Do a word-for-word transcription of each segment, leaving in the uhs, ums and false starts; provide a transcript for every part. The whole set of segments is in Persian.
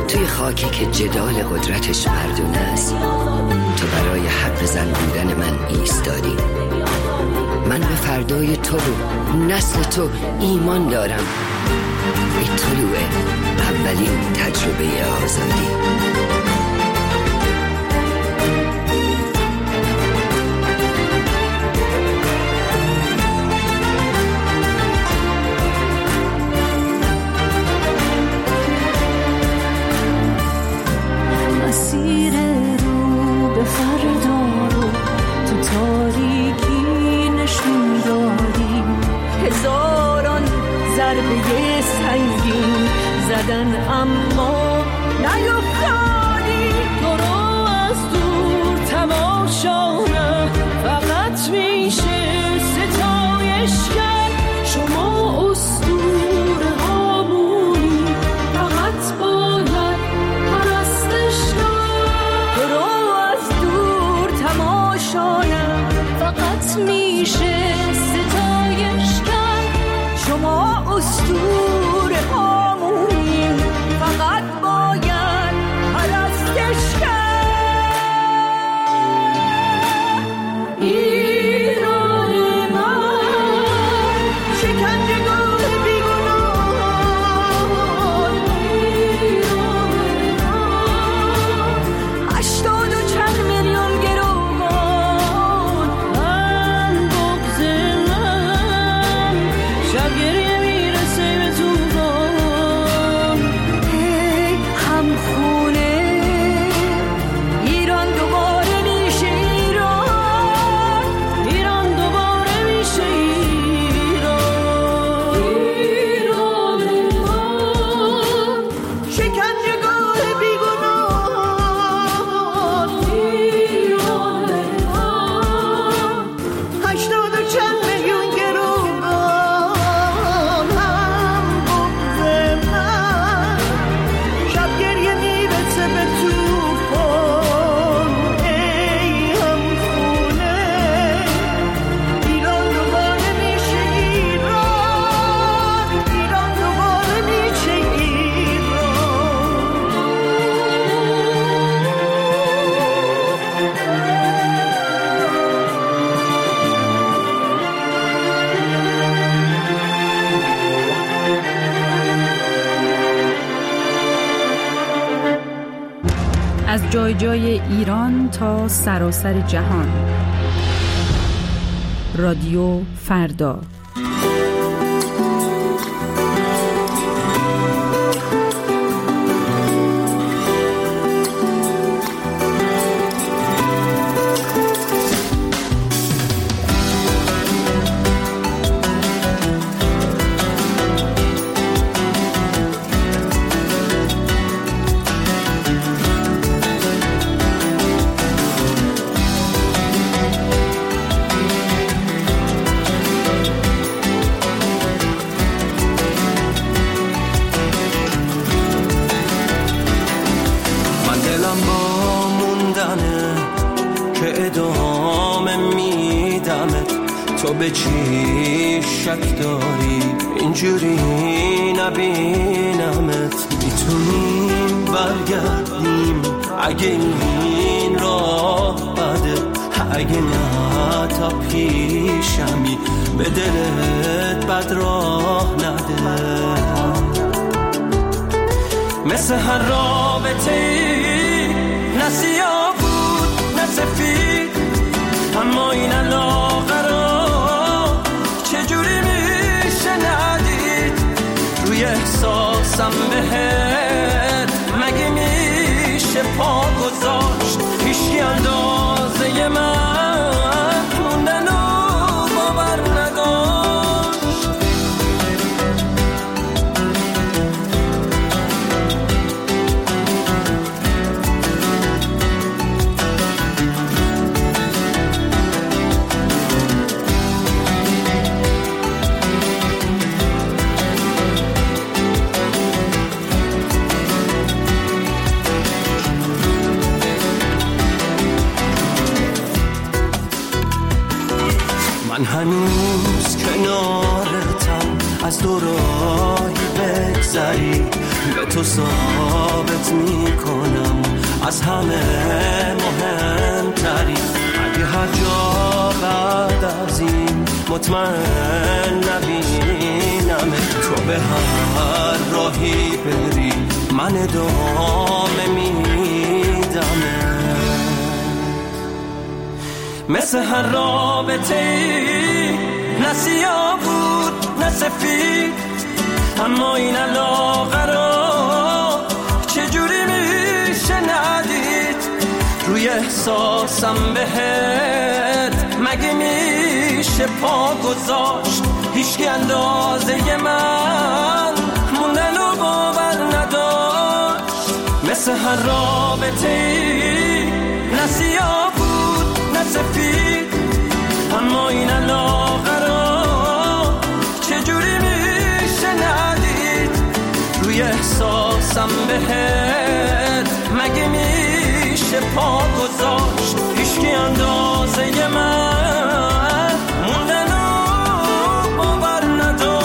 توی خاکی که جدال قدرتش مردونه است، تو برای حق زن بودن من ایستادی. من به فردای تو و نسل تو ایمان دارم. ای طلوع اولین تجربه آزادی. مسیر رو به فردا رو تو تاریکی نشون دادی. هزاران ضربه سنگین زدن اما نیفتادی. تو رو از دور تماشا نه فقط میشه ستایش کرد. شما اسطوره هامونی فقط باید پرستش کرد. تو رو از دور تماشا نه فقط میشه ستایش کرد. شما اسطوره هامونی فقط باید پرستش کرد. ایران من شکنجهگاه بیگناهان. ایران من هشتاد و چند میلیون گروگان. من بغض من شب گریه میرسه به توفان. ای همخونه ایران دوباره میشه ایران. ایران دوباره میشه ایران. ایران من شکنجهگاه بیگناهان. ایران من هشتاد و چند میلیون گروگان. هم بغض من شب گریه میرسه به توفان. ای همخونه ایران دوباره میشه ایران. ایران دوباره میشه از جای جای ایران تا سراسر جهان. رادیو فردا. تو به چی شک داری اینجوری نبینمت. میتونیم برگردیم اگه این راه بده. اگه نه تا پیشمی به دلت بد راه نده. مثل هر رابطه ای نه سیاه بود نه سفید، اما این علاقه را چجوری میشه ندید. روی احساسم بهت مگه میشه پا گذاشت. هیچی اندازه من موندن و باور نداشت. من هنوز کنارتم، از دورایی بگذری به تو صاحب حفظت میکنم از همه مهمتری. اگه هر جا بعد از این مطمئن نبینم تو به هر راهی بری من ادامه میدم. مثل هر رابطه نه سیاه بود نه سفید، اما این علاقه را چجوری میشه ندید؟ روی احساسم بهت مگه میشه پا گذاشت؟ هیچکی اندازه من موندن و باور نداشت. مثل هر رابطه نه سیاه بود نه سفید، اما این علاقه را چجوری میشه ندید؟ روی احساسم بهت مگه میشه پا گذاشت؟ هیچکی اندازه من موندن و باور نداشت.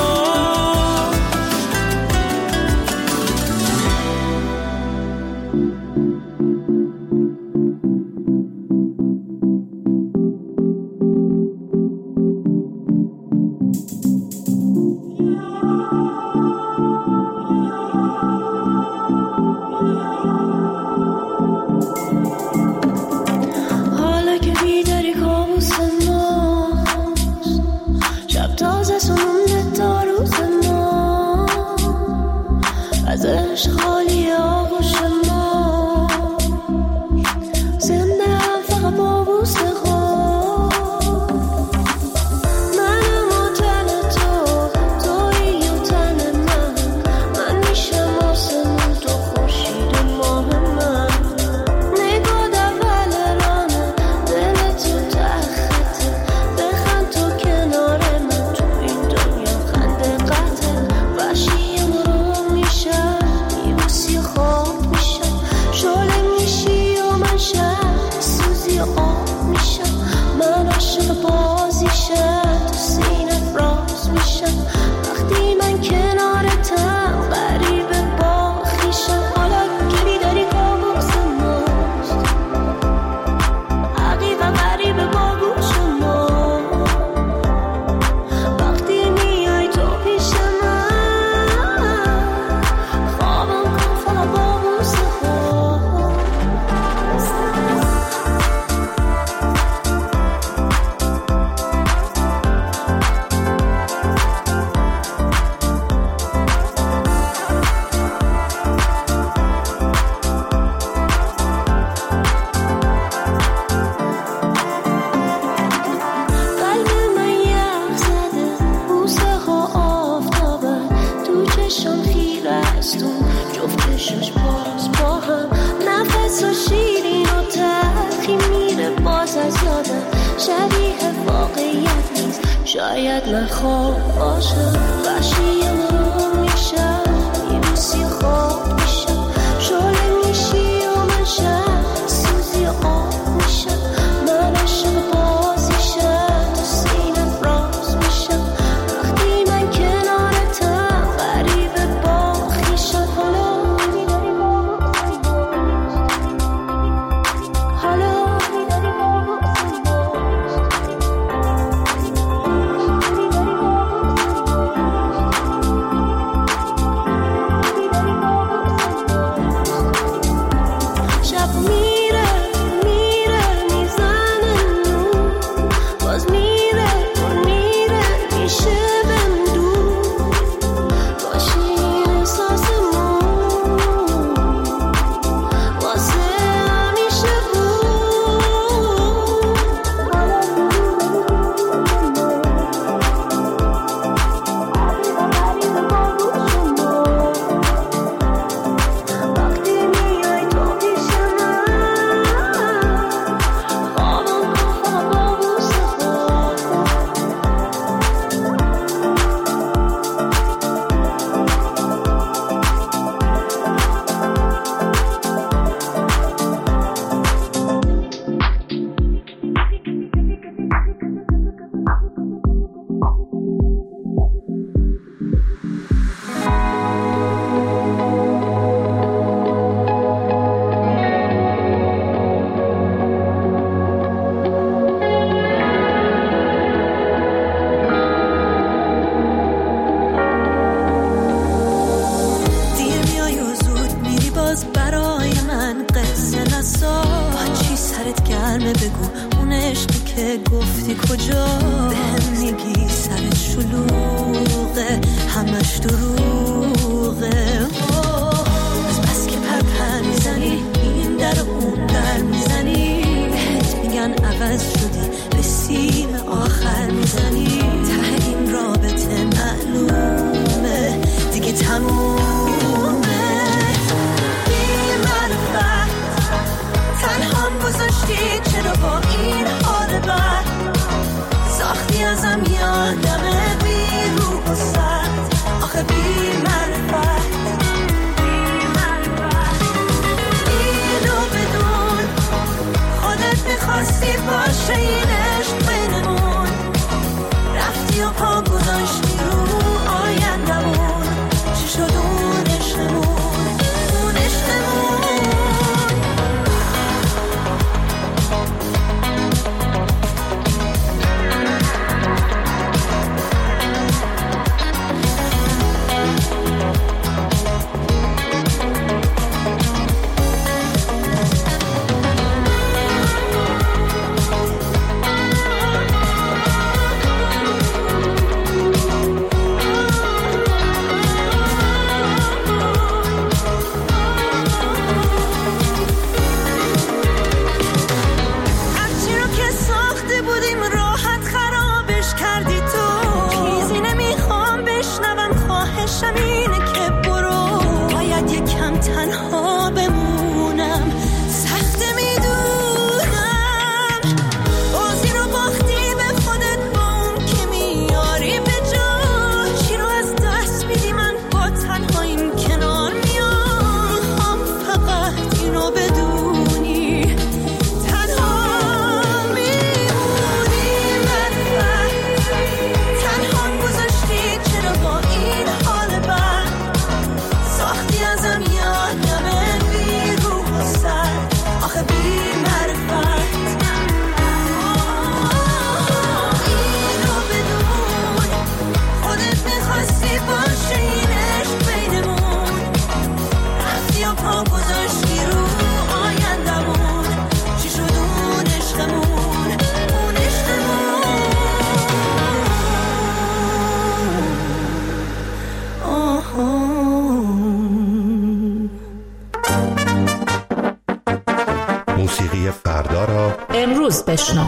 شاید من خواب باشم وحشی مرو میشم یه موسی خواب میشم شعله میشی و من شم سوزی آب میشم من عاشق بازیشم تو سینم راز میشم وقتی من کنارتم غریبه با خویشم حالا میداری با حالا میداری با Bye. باز برای من قصه نساز. چی سرت گرمه بگو اون عشقی که گفتی کجا. بهم میگی سرت شلوغه همش دروغه. از بس که پرپر میزنی این در اون در میزنی. بهت میگن عوض شدی به سیم آخر میزنی. ته این رابطه معلومه دیگه تمومه. بی معرفت تنهام گذاشتی چرا با این حال بد. ساختی ازم یادمه بی روح و سرد. آخه بی معرفت اینو بدون خودت میخواستی باشه این عشق بینمون. رفتی و پا گذاشتی رو آیندمون. چی شد اون عشقمون اون عشقمون. تنها بمونم سخت میدونم. بازی رو باختی به خودت با اون که میاری به جا. چی رو از دست میدی من با تنهاییم کنار میام. میخوام فقط اینو بدونی تنها میمونی. معرفت تنها گذاشتی چرا با این حال بد. ساختی ازم یادمه بی روح و سر. آخه بی معرفت اینو بدون خودت میخواستی باشه این عشق بینمون. رفتی و پا گذاشتی رو آیندمون. چی شد اون عشقمون اون عشقمون. آها موسیقی فردا را امروز بشنو.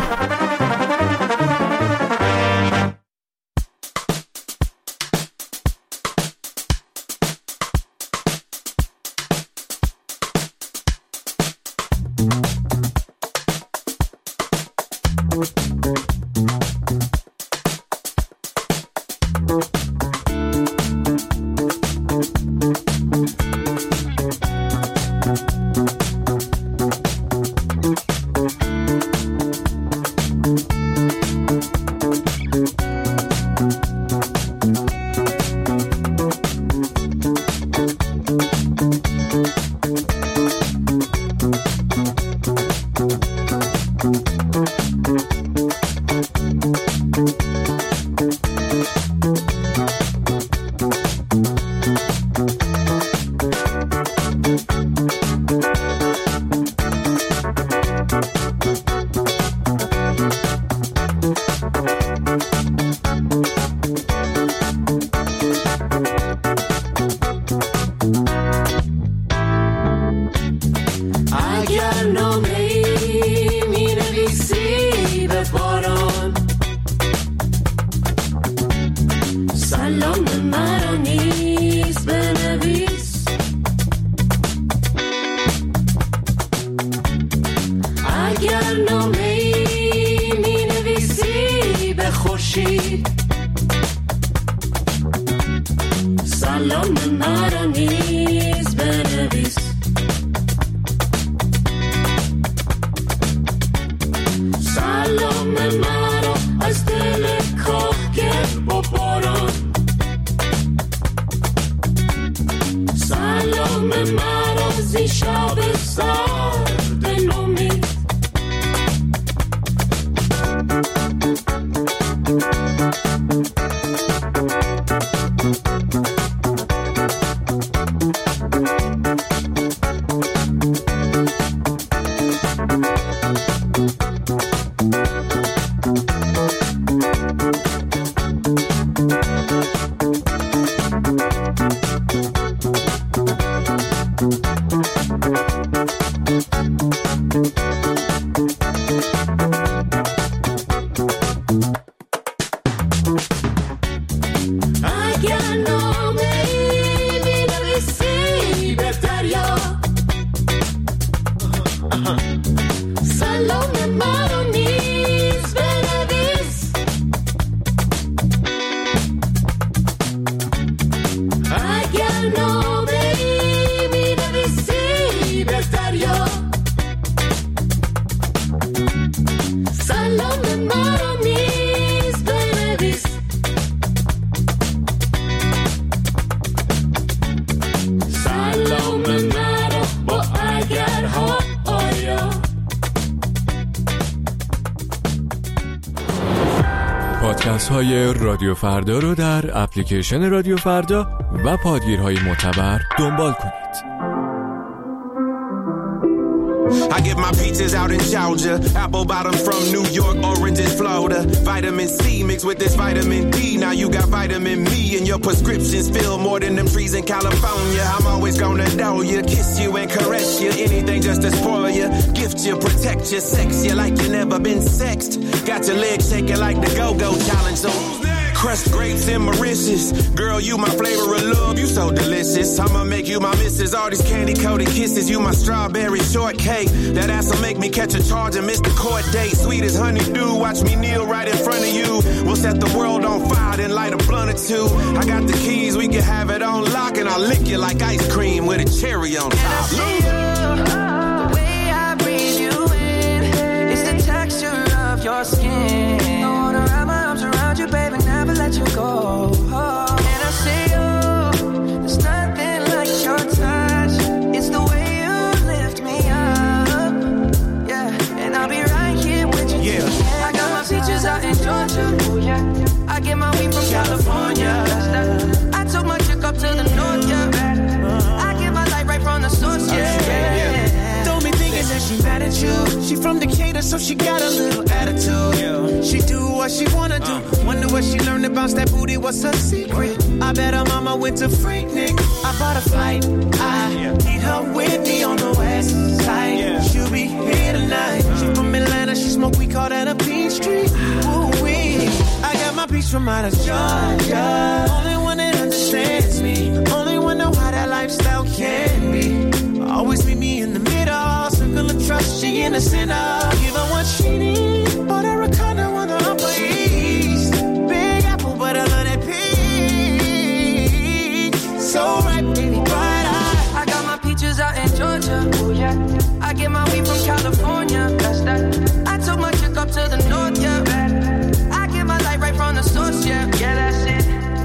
پادکست های رادیو فردا رو در اپلیکیشن رادیو فردا و پادگیرهای معتبر دنبال کنید. I get my peaches out in Georgia, apple bottom from New York, oranges Florida. Vitamin C mixed with this vitamin D. Now you got vitamin me and your prescriptions fill more than them trees in California. I'm always gonna know you, kiss you and caress you. Anything just to spoil you, gift you, protect you, sex you like you never been sexed. Got your legs shaking like the go-go challenge. So crushed grapes and Mauritius. Girl, you my flavor of love, you so delicious. I'ma make you my missus. All these candy-coated kisses, you my strawberry shortcake. That ass'll make me catch a charge and miss the court date. Sweet as honeydew, watch me kneel right in front of you. We'll set the world on fire, then light a blunt or two. I got the keys, we can have it on lock, and I'll lick you like ice cream with a cherry on top. And I see you, the way I breathe you in, it's the texture of your skin. I wanna wrap my arms around you, baby, never let you go. Oh. And I see you, there's nothing like your touch. It's the way you lift me up, yeah. And I'll be right here with you. Yeah. I got my peaches out in Georgia, oh yeah. I get my weed from California. I took my chick up to the north, yeah. I get my light right from the source, yeah. yeah. Don't be thinking that she mad at you. She from Decatur, so she got a little attitude. Yeah. She do what she wanna do. Uh. Wonder what she learned to bounce that booty. What's her secret? I bet her mama went to Freaknik. I bought a flight. I yeah. need her with me on the west side. Yeah. She'll be here tonight. Uh. She from Atlanta. She smoke. We call that a Peachtree. Ooh wee. I got my peach from out of Georgia. Only one that understands me. Only one know how that lifestyle can be. Always meet me in the middle. Circle of trust. She in the center. Give her what she needs. But her a condo on the Upper East. Big apple, but I love that peach. So right, baby, bright eye. I got my peaches out in Georgia. Oh yeah. I get my weed from California. That's that. I took my chick up to the north, yeah. I get my light right from the source, yeah. Yeah, that's it.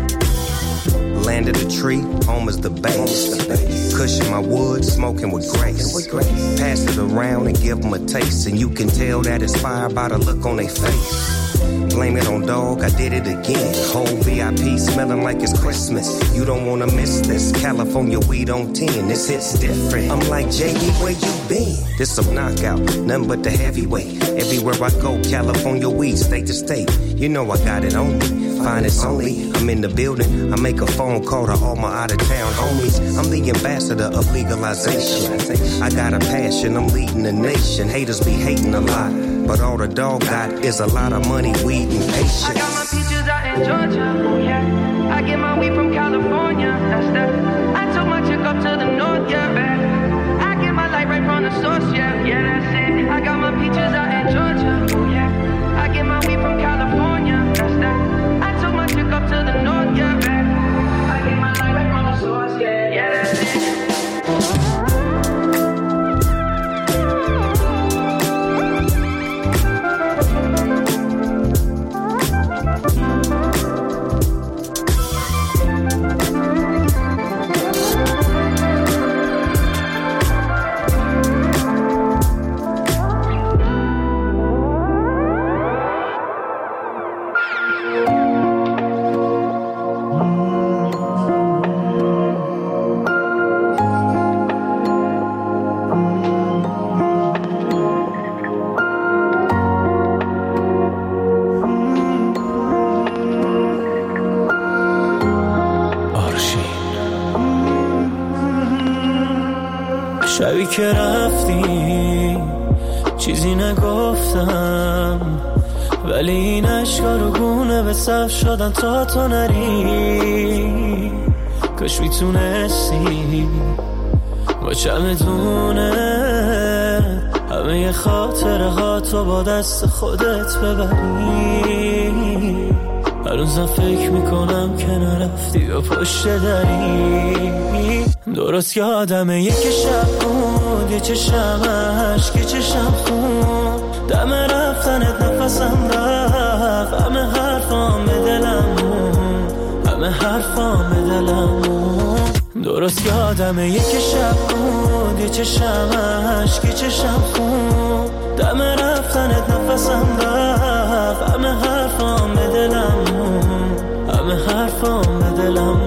Land of the tree, home is the base. Cushion my wood, smoking with grace. Pass it around and give them a taste, and you can tell that it's fired by the look on their face. Blame it on dog, I did it again. Whole V I P smelling like it's Christmas. You don't wanna miss this. California weed on ten, this hit's different. I'm like, J D, where you been? This some knockout, nothing but the heavyweight. Everywhere I go, California weed, state to state. You know I got it on me, finest only. I'm in the building, I make a phone call to all my out-of-town homies. I'm the ambassador of legalization. I got a passion, I'm leading the nation. Haters be hating a lot, but all the dog got is a lot of money, weed, and patience. I got my peaches out in Georgia, oh yeah. I get my weed from California, that's that. I took my chick up to the north, yeah. I get my light right from the source, yeah. Yeah, that's it. I got my peaches out in Georgia, oh yeah. I get my weed from California, that's that. I took my chick up to the north, yeah. I get my light right from the source, yeah. Yeah, that's it. شبی که رفتی چیزی نگفتم، ولی این اشکا رو گونه به صف شدن تا تو نری. کاش میتونستی با چمدونه همه خاطره ها تو با دست خودت ببری. هر روزم فکر میکنم که نرفتی و پشت دری. درست یادمه یکی شب بود، یه چشم عشق، یه چشم خون. دم رفتنت نفسم رفت، همه حرفام به دلمون، همه حرفام به دلمون. درست یادمه یکی شب بود، یه چشم عشق، یه چشم خون. دم رفتنت نفسم رفت، همه حرفام به دلمون، همه حرفام به دلم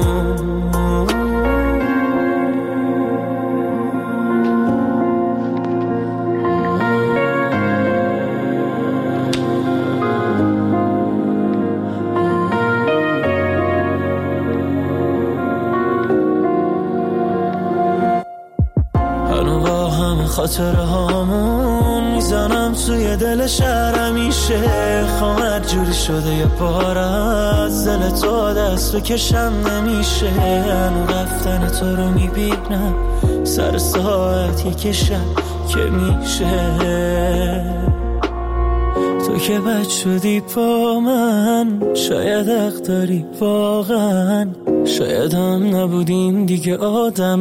خاطره هامون میزنم توی دل شهر همیشه خواهر جوری شده یه بار از دل تو دست بکشم نمیشه هنو رفتن تو رو میبینم سر ساعت یک شب که میشه تو که بد شدی با من شاید حق داری واقعا شاید هم نبودیم دیگه آدم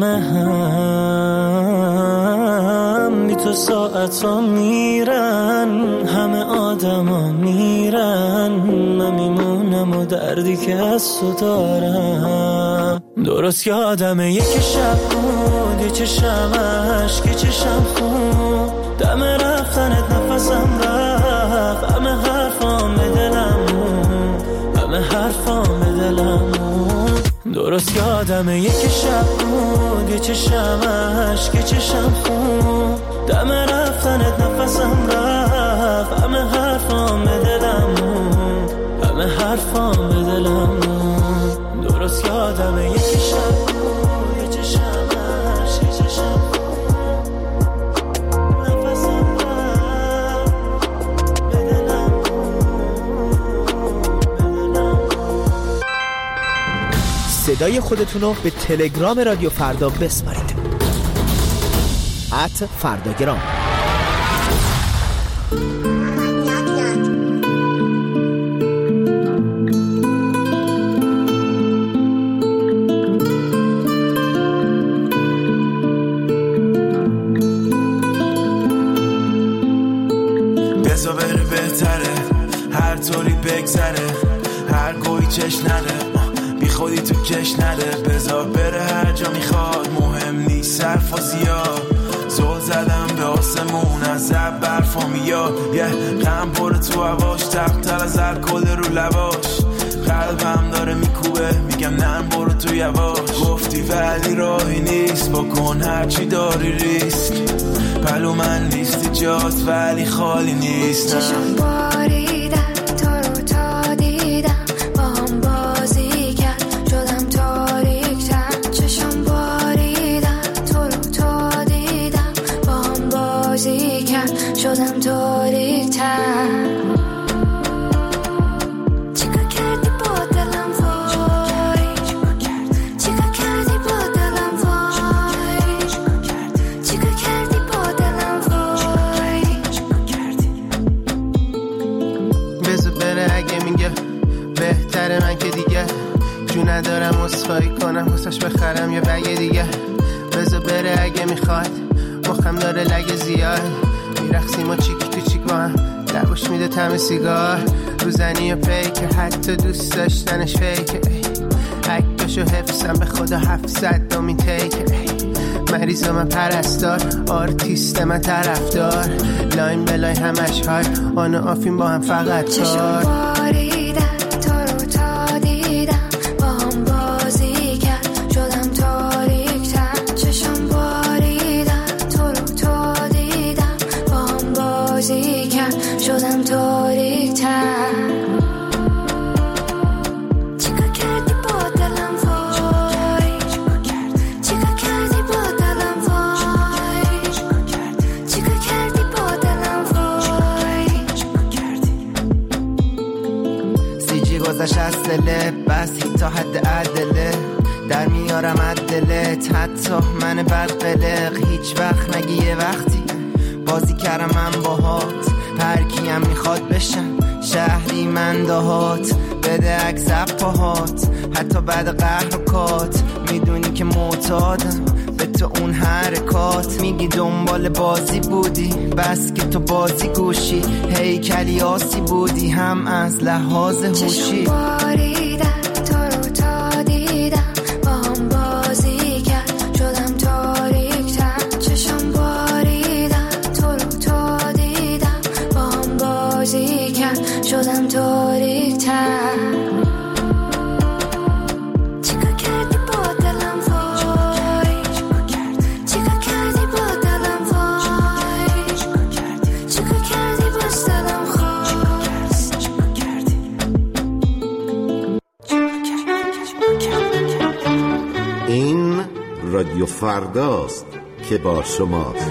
هم بی تو ساعت ها میرن همه آدم ها میرن من میمونم و دردی که از تو دارم درست یادمه یک شب بود یه چشم عشق چشم خون دم رفتنت نفسم رفت همه حرفام به دلم همه حرفام به دلم درست یادمه یک شب بود یه چشم عشق چشم خون دم رفتنت نفسم رفت همه حرفام به دلم همه حرفام به دلم درست یادمه یک شب بود یه چشم عشق چشم صدای خودتون رو به تلگرام رادیو فردا بسپارید ات فرداگرام. بزا بره بهتره هر طوری بگذره هر گوی چش نده بی خودی تو کش نده بذار بره هر جا میخواد مهم نیست صرف و زیاد زل زدم به آسمون از زب برفا میاد یه غم پره تو هواش تقتل از الکل رو لباش قلبم داره میکوبه میگم نرم برو تو یواش گفتی ولی راهی نیست بکن هرچی داری ریسک پلو من نیستی جاست ولی خالی نیست چشم باریدن تو رو تا دیدم با هم بازی کرد شدم تاریک‌تر چشم باریدن تو رو تا دیدم با هم بازی کرد شدم تاریک‌تر من که دیگه جو ندارم اسخایی کنم حسش بخرم یه بگه دیگه بذار بره اگه میخواد مخم داره لگه زیاد میرخسیم و چیک تو چیک با هم لبوش میده تم سیگار روزنی و پیکه حتی دوست داشتنش فیکه عکسشو حفظم به خدا هفتصد دومین تیکه مریض من پرستار آرتیست من طرفدار لاین بلای همش های آن و آفین با هم فقط کار شدم تاریک‌تر چیکار کردی با دلم وای چیکار کردی با دلم وای چیکار کردی با دلم وای سی جی گذشت از دله بس تا حد عدله در میارم عدلت حتی من بدقلق هیچ وقت نگی یه وقتی بازی کردم من باهات هر کیم میخواد بشم شهری من دهات بده عکس پاهات حتی بعد قهر و کات میدونی که معتادم به تو اون حرکات میگی دنبال بازی بودی بس که تو بازی گوشی هیکلی آسی بودی هم از لحاظ هوشی شدم تاریک‌تر فرداست که با شماست.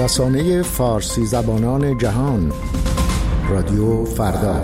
رسانه فارسی زبانان جهان، رادیو فردا.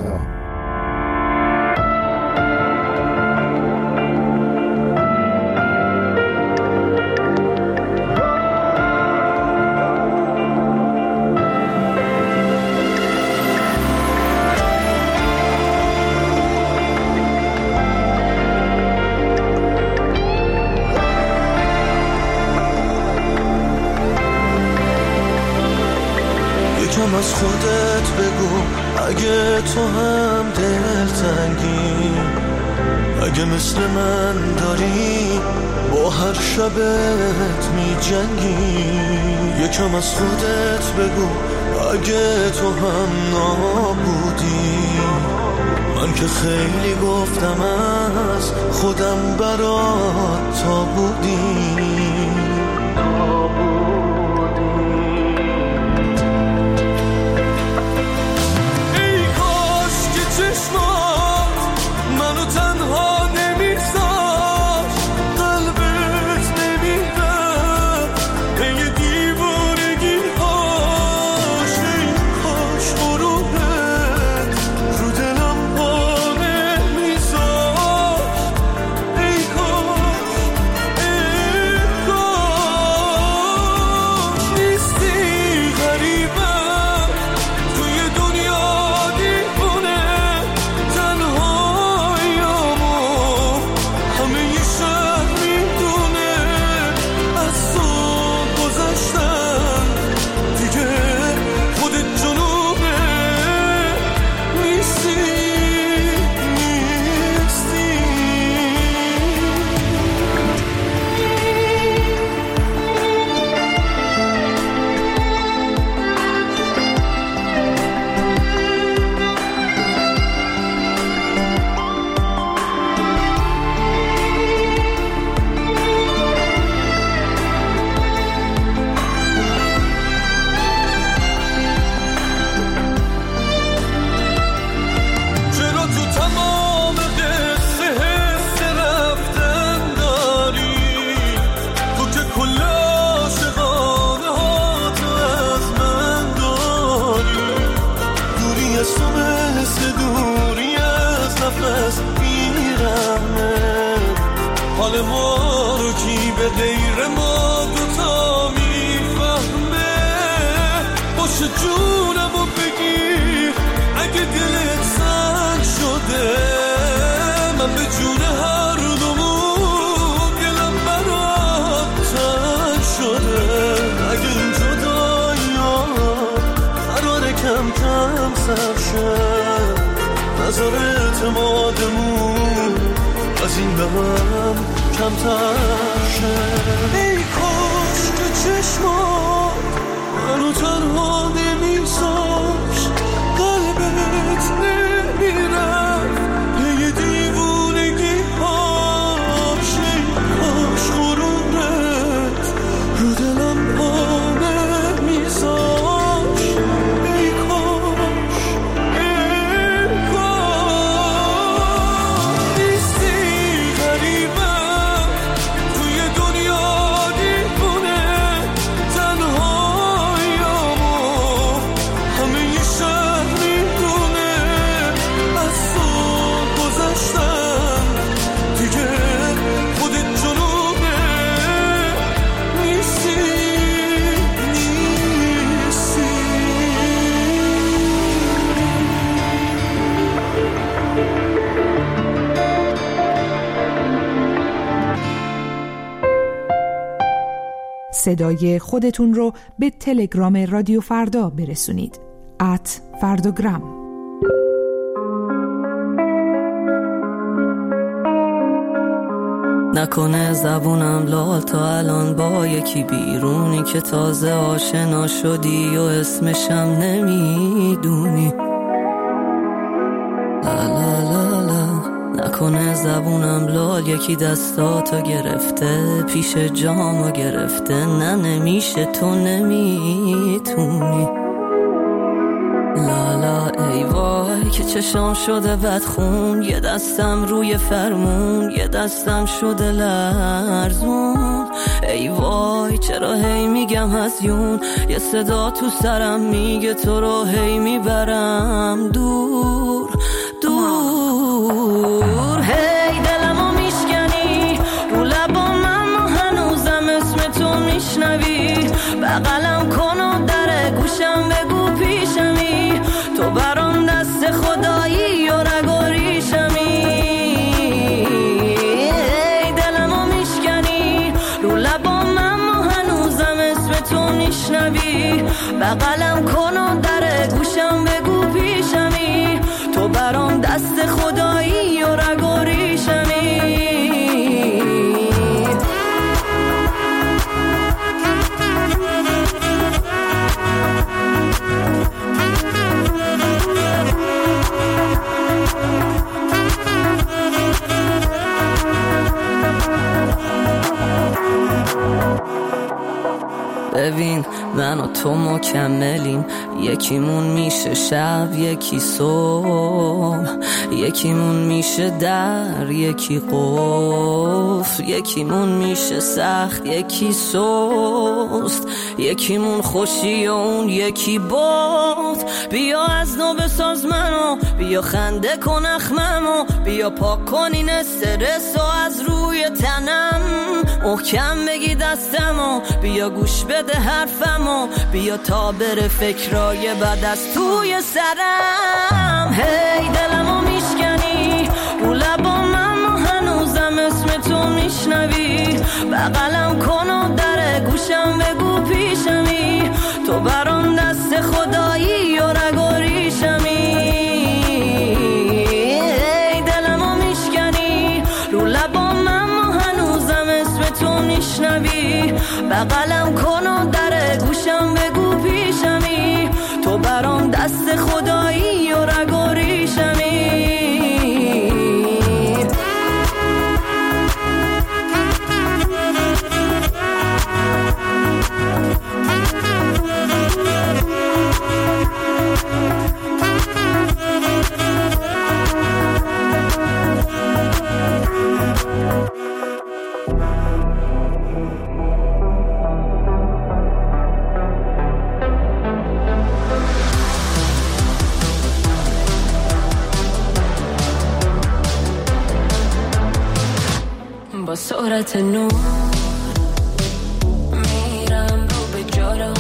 یکم از خودت بگو اگه تو هم دلتنگی، اگه مثل من داری با هر شبت می جنگی. یکم از خودت بگو اگه تو هم نابودی، من که خیلی گفتم از خودم برات تا بودی. حال ما رو کی به غیر ما دوتا میفهمه؟ باشه جونمو بگیر اگه دلت سنگ شده، من به جون هر دومون دلم برات تنگ شده. اگه این جدایی ها قراره کم کم سر شه، نظر اعتمادمون از این به من کمتر شه. ای کاش که چشمات منو تنها نمیذاشت، قلبت نمیرفت پی دیوونگی هاش. ای کاش غرورت رو دلم ها نمیذاشت. ای کاش ای کاش نیستی غریبم توی دنیا دیوونه، تنهاییامو همه ی شهر میدونه. از صبح گذشتم دیگه خودت جنوبه، نیستی نیستی. صدای خودتون رو به تلگرام رادیو فردا برسونید. ات فردوگرام. نکنه زبونم لال تا الان با یکی بیرونی که تازه آشنا شدی و اسمشم نمیدونی. لا لا لا لا. نکنه زبونم لال یکی دستاتو گرفته، پیش جامو گرفته. نه نمیشه تو نمیتونی. لا لا ای وای که چشام شده بدخون، یه دستم روی فرمون، یه دستم شده لرزون. ای وای چرا هی میگم هزیون، یه صدا تو سرم میگه تو رو هی میبرم دور دور. هی دلمو میشکنی رو لبام، اما هنوزم اسم تو میشنوی. بغلم کن و در گوشم بگو پیشمی، تو برام دست خدایی و رگ و ریشمی. ای دلمو میشکنی رو لبام، اما هنوزم اسم تو میشنوی. بغلم کن و در گوشم بگو پیشمی، تو برام دست خدایی و رگ و ریشمی. ببین من و تو مکملیم، یکیمون میشه شب یکی صبح، یکیمون میشه در یکی قفل، یکیمون میشه سخت یکی سست، یکیمون خوشی و اون یکی باد. بیا از نو بساز منو، بیا خنده کن اخممو، بیا پاک کن این استرس و از روی تنم محکم بگی دستمو، بیا گوش بده حرفمو، بیا تا بره فکرای بد از توی سرم. هی دلمو میشکنی رو لبام، اما هنوزم اسم تو میشنوی. بغلم کن و در گوشم بگو پیشمی، تو برام دست خدایی و رگ و ریشمی. هی دلمو میشکنی رو لبام، اما هنوزم اسم تو میشنوی. بغلم کن و در گوشم بگو پیشمی، تو برام دست خدایی و رگ و ریشمی. با سرعت نور میرم رو به جارم،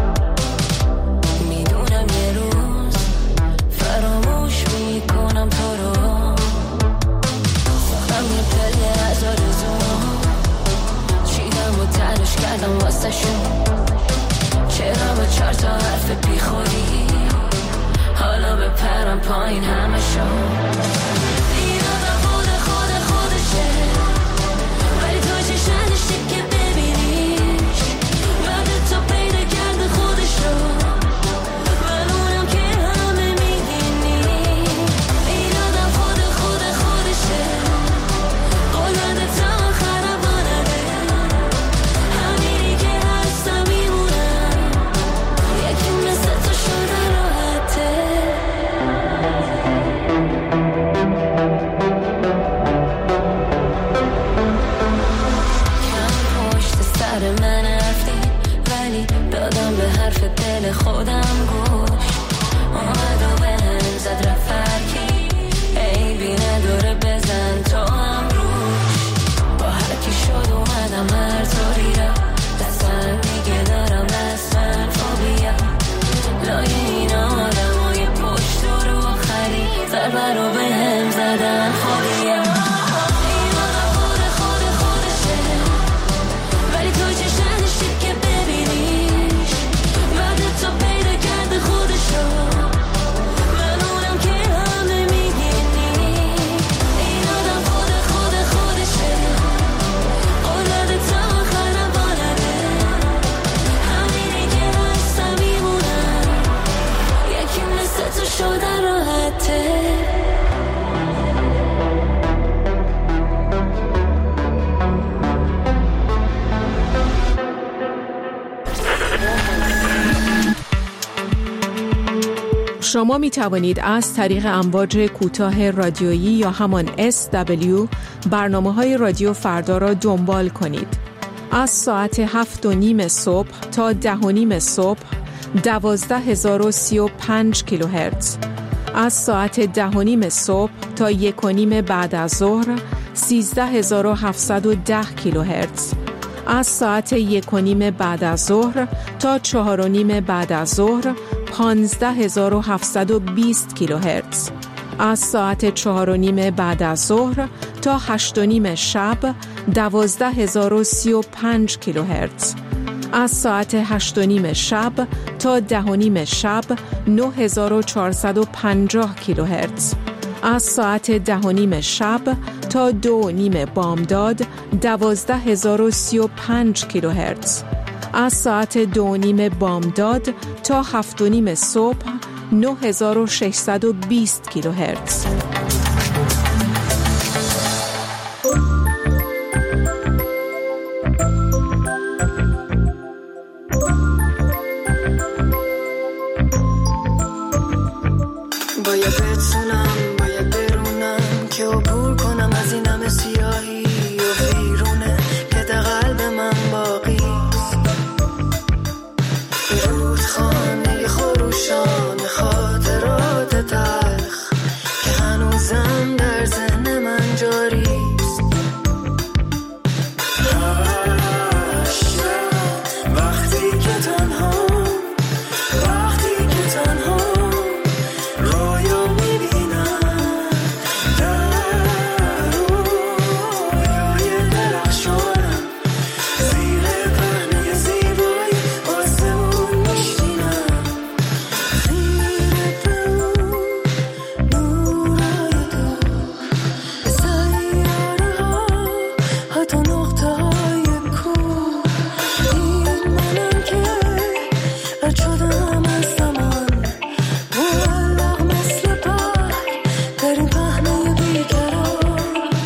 میدونم یه روز فراموش میکنم تو رو. من یه پله از آرزوام چیدم و تلاش کردم واسه شون، چرا با چهار تا حرف بیخوری حالا بپرم پایین همه شون. شما می توانید از طریق امواج کوتاه رادیویی یا همان اس دبلیو برنامه های رادیو فردا را دنبال کنید. از ساعت هفت و نیم صبح تا ده و نیم صبح دوازده هزار و سی و پنج کیلوهرتز، از ساعت ده و نیم صبح تا یک و نیم بعد از ظهر سیزده هزار و هفتصد و ده کیلوهرتز، از ساعت یک و نیم بعد از ظهر تا چهار و نیم بعد از ظهر پانزده هزار و هفتصد و بیست کیلوهرتز، از ساعت چهار و نیم بعد از ظهر تا هشت و نیم شب دوازده هزار و سی و پنج کیلوهرتز، از ساعت هشت و نیم شب تا ده و نیم شب نه هزار و چهارصد و پنجاه کیلوهرتز، از ساعت ده و نیم شب تا دو و نیم بامداد دوازده هزار و سی و پنج کیلوهرتز، از ساعت دو و نیم بامداد تا هفت و نیم صبح نه هزار و ششصد و بیست کیلوهرتز. باید بتونم باید برونم که عبور کنم از این همه سیاهی و بیرونه که در قلب من باقیست. این رودخانه خروشان خاطرات تلخ که هنوزم در ذهن من جاریست. وقتی که تنها وقتی که تنها رویا میبینم در رویای درخشانم زیر پهنه زیبایی آسمون میشینم خیره به اون نورای دور سیاره ها حتی نقطه های کوه این منم که رد شدم از زمان معلق مثل پر در این پهنه بیقرار.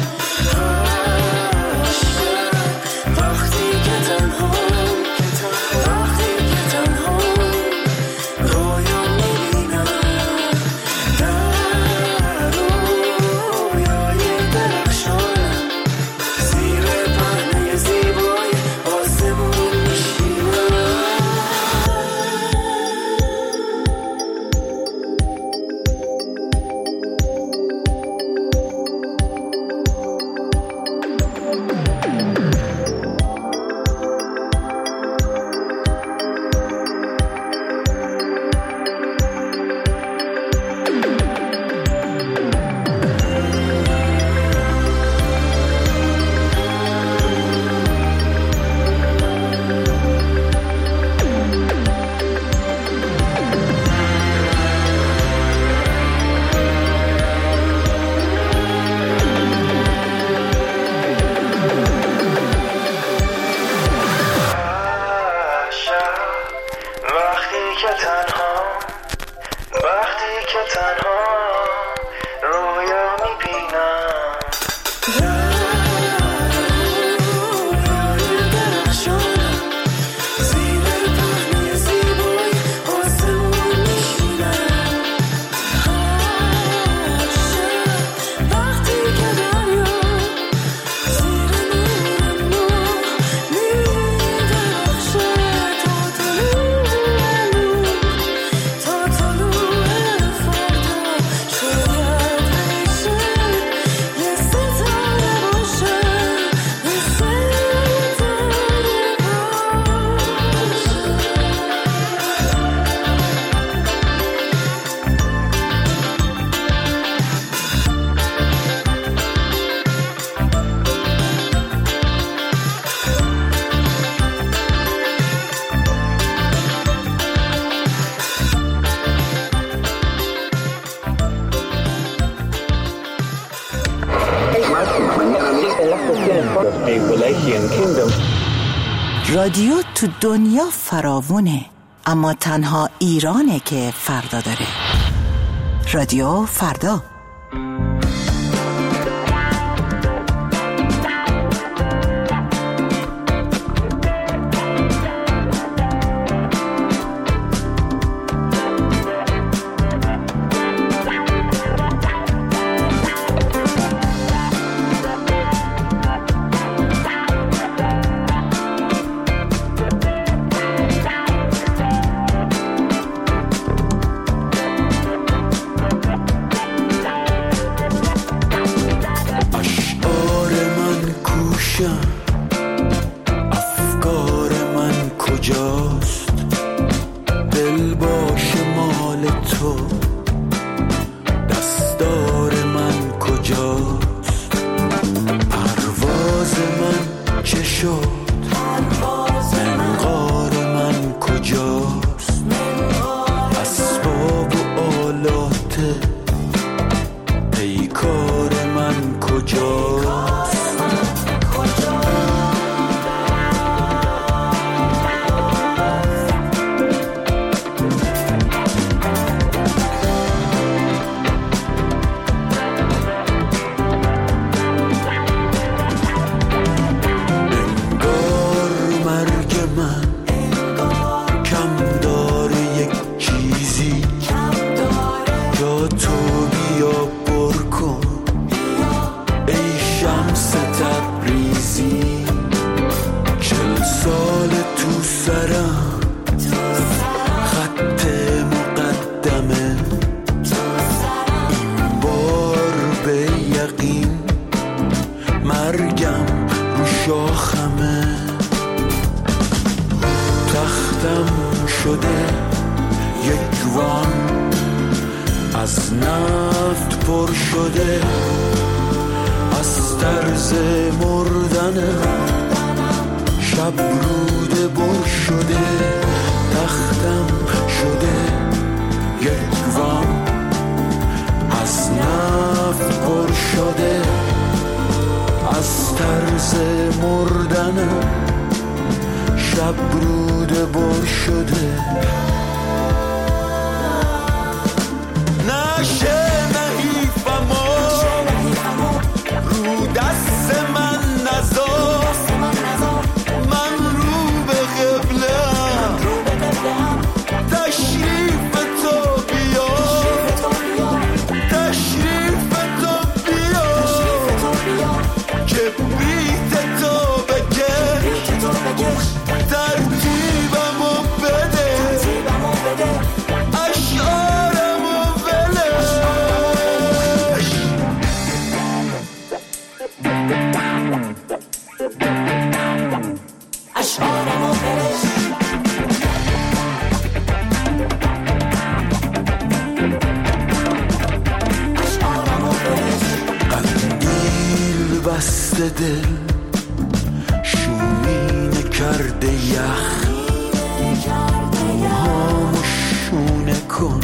وقتی که تنها وقتی که تنها رویا میبینم در رویای درخشانم زیر پهنه زیبای آسمون میشینم. وقتی که تنها وقتی که تنها رویا میبینم رویای درخشانم زیر پهنه زیبای آسمون میشینم. هر شب وقتی که دریا زیر نور ماه میدرخشه تا طلوع نور تا طلوع فردا شاید بشه یه ستاره باشه یه ستاره رادیو تو دنیا فراوونه، اما تنها ایرانه که فردا داره. رادیو فردا. باشم، افکار من کجاست، دل باشه مال تو، دستار من کجاست، پرواز من چه شد، منقار من کجاست، اسباب و آلات پیکار من کجاست. از نفت پر شده، از طرز مردنم شب روده بر شده، تختم شده یک وام، از نفت پر شده، از طرز مردنم شب روده بر شده. نشه نحیفمو رو دست من نذار، من رو به قبله‌ام، تشریف تو بیا، تشریف تو بیا، که بیت تو بکش، ترتیبمو بده، اشعارمو قندیل بسته دل شومینه کرده یخ، موهامو شونه کن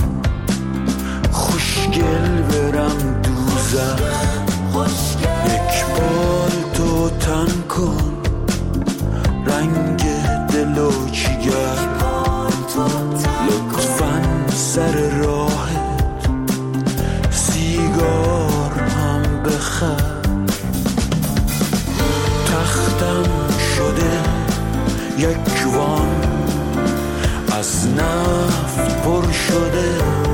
خوشگل برم دوزخ، یک بال تو تن کن رنگ دلو چیگر، لطفاً سر راهت سیگار هم بخر، تختم شده یک وان، از نفت پر شده،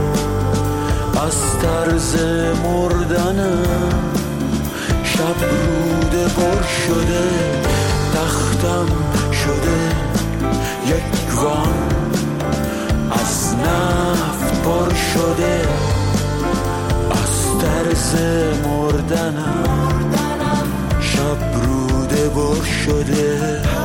از طرز مردنم شب روده پر شده، تختم شده یک وان، از نفت پر شده، از طرز مردنم شب روده پر شده.